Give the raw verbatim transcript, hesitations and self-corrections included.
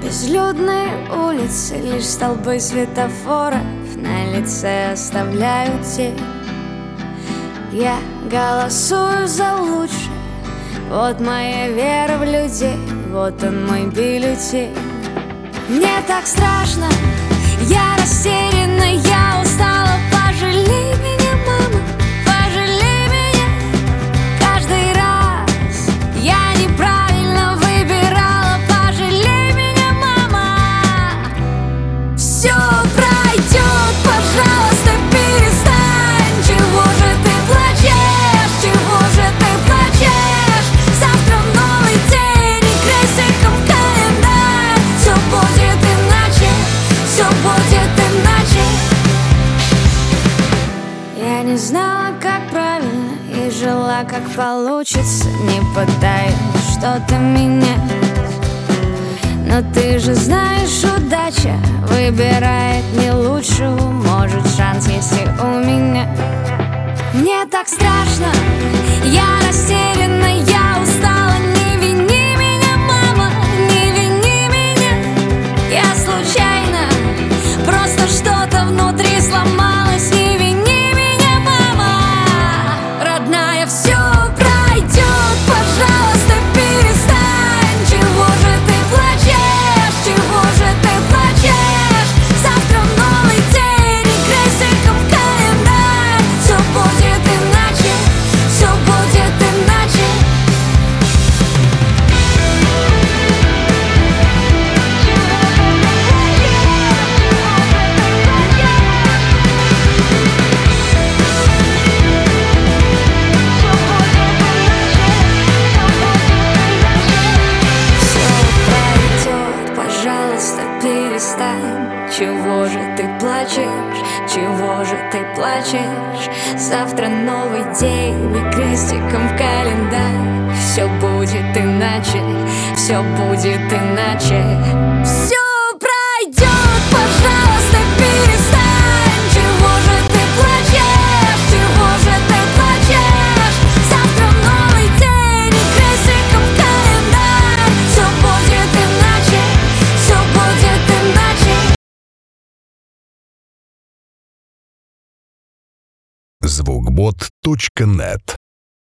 Безлюдные улицы, лишь столбы светофоров на лице оставляют тень. Я голосую за лучшее, вот моя вера в людей, вот он мой бюллетень. Мне так страшно, я растеряна, я устала. Пожалей меня, мама, пожалей меня. Каждый раз я неправильно выбирала. Пожалей меня, мама. Все пройдет, пожалуйста, перестань. Чего же ты плачешь, чего же ты плачешь? Завтра новый день и крестиком в календарь. Все будет иначе, все будет иначе. Я не знала, как правильно, и жила, как получится, не пытаясь что-то менять. Но ты же знаешь, удача выбирает не лучшего. Может, шанс есть и у меня. Мне так страшно, я растеряна, я устала. Не вини меня, мама, не вини меня. Я случайно, просто что-то внутри сломалось. Не вини меня, мама. Родная, все пройдет, пожалуйста, перестань. Чего же ты плачешь, чего же ты плачешь? Завтра новый день и крестиком в календарь. Все будет иначе, все будет иначе. Пожалуйста, перестань. Чего же ты плачешь, чего же ты плачешь? Завтра новый день и крестиком в календарь. Все будет иначе, все будет иначе. Все пройдет, пожалуйста, перестань. Чего же ты плачешь, чего же ты плачешь? Завтра новый день и крестиком в календарь. Все будет иначе, все будет иначе. звукбот точка нет